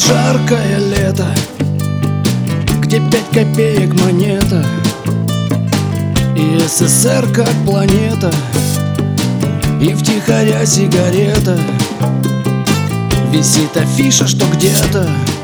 жаркое лето, где 5 копеек монета, и СССР как планета, и втихаря сигарета. Висит афиша, что где-то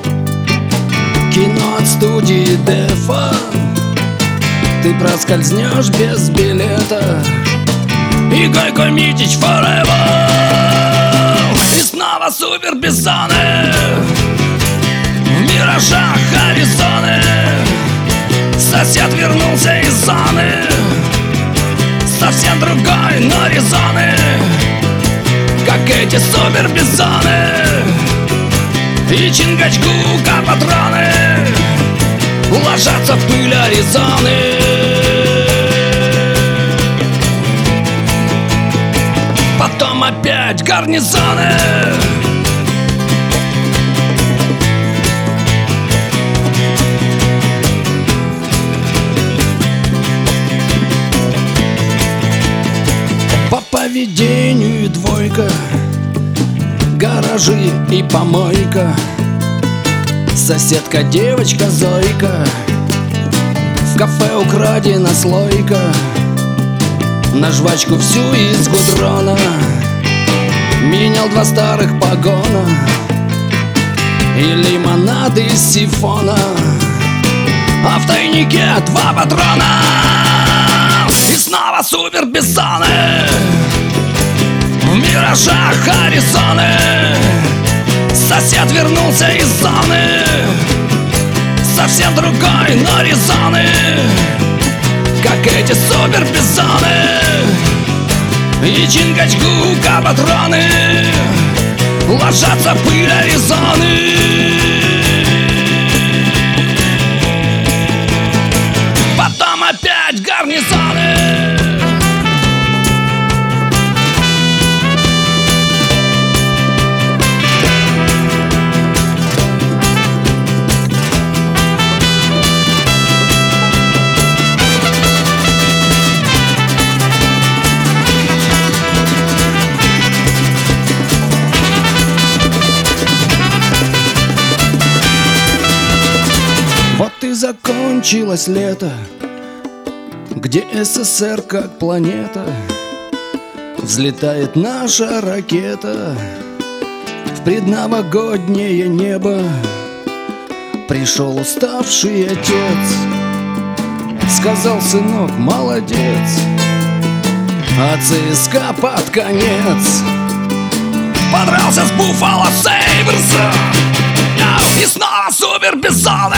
кино от студии Дефа. Ты проскользнешь без билета, и Гайко Митич forever. И снова супербизоны в миражах Аризоны. Сосед вернулся из зоны, совсем другой, но резоны, как эти супербизоны. И Чингачгука патроны ложатся в пыль Аризоны. Потом опять гарнизоны. По поведению двойка, гаражи и помойка. Соседка девочка Зойка, в кафе украдена слойка. На жвачку всю из гудрона менял 2 старых погона и лимонад из сифона, а в тайнике 2 патрона. И снова супербизоны в миражах Аризоны. Сосед вернулся из зоны, совсем другой, но резоны, как эти супербизоны. И Чингачгука патроны ложатся в пыль Аризоны. Потом опять гарнизоны. Вот и закончилось лето, где СССР как планета. Взлетает наша ракета в предновогоднее небо. Пришел уставший отец, сказал: сынок, молодец. А ЦСКА под конец подрался с Буффало Сейберс. И снова супербизоны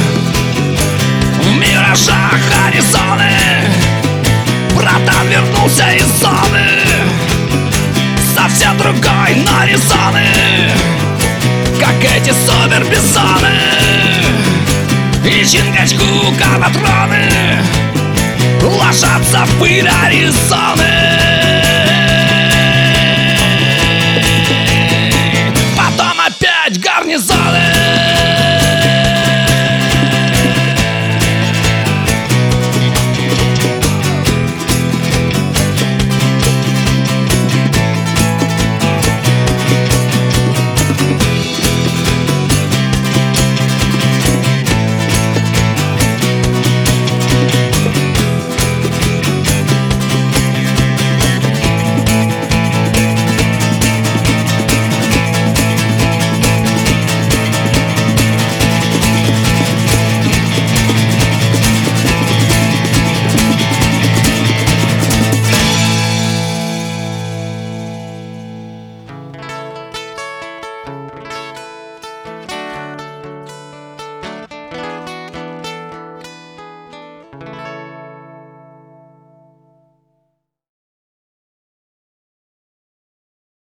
в миражах Аризоны. Братан вернулся из зоны, совсем другой, но резоны, как эти супербизоны. И Чингачгука патроны ложатся в пыль Аризоны.